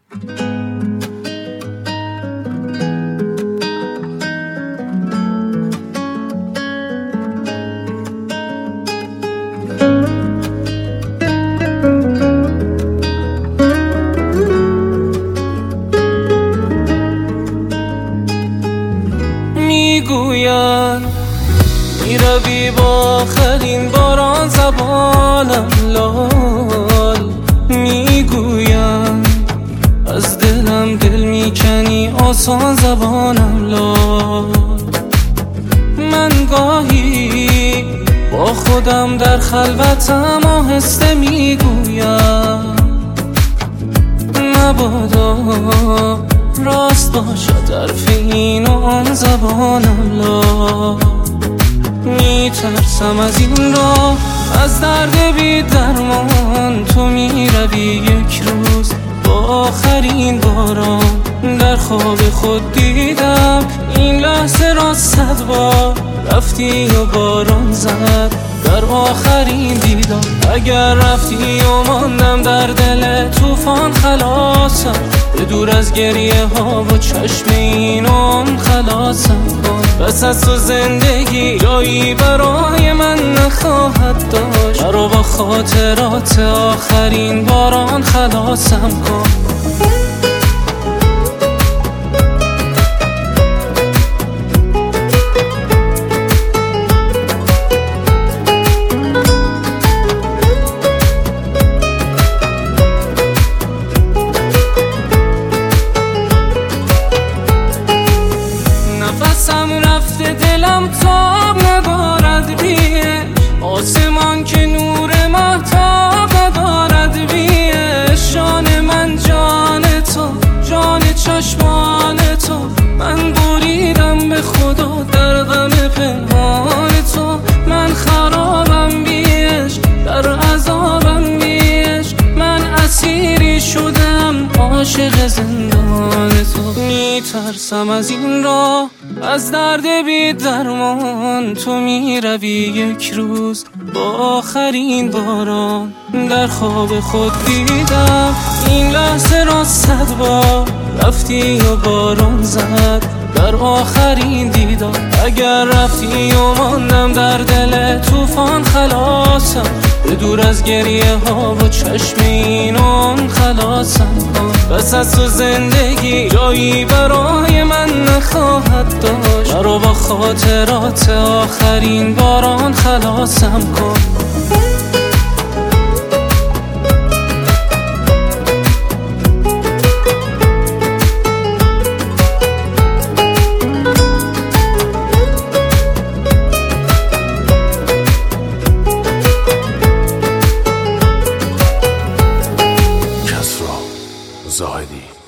میگوین میروی با آخرین باران زبانم لال، میگوین از دلم دل میکنی آسان زبانم لال. من گاهی با خودم در خلوتم آهسته میگویم مبادا راست باشد حرف این و آن زبانم لا. میترسم از این راه، از درد بی درمان تو میروی یک روز با آخرین باران. در خواب خود دیدم این لحظه را 100 بار، رفتی و باران زد در آخرین دیدار. اگر رفتی و ماندم در دل طوفان خلاصم، به دور از گریه ها و چشم اینم خلاصم کن. بس از تو زندگی جایی برای من نخواهد داشت، مرا با خاطرات آخرین باران خلاصم کن. نفسم رفته دلم تاب ندارد بیش، آسمان که نور مهتاب ندارد بیش. جان من جان تو، جان چشمان تو، من بریدم به خدا در غم پنهان تو. من خرابم بیش، در عذابم بیش، من اسیری شدم عاشق زندان تو. میترسم از این راه، از درد بی درمان تو میروی یک روز با آخرین باران. در خواب خود دیدم این لحظه را 100 بار، رفتی و باران زد در آخرین دیدار. اگر رفتی و ماندم در دل طوفان خلاصم، به دور از گریه ها و چشم اینم خلاصم کن. بس از تو زندگی جایی برای من نخواهد داشت، مرا با خاطرات آخرین باران خلاصم کن. زاهدی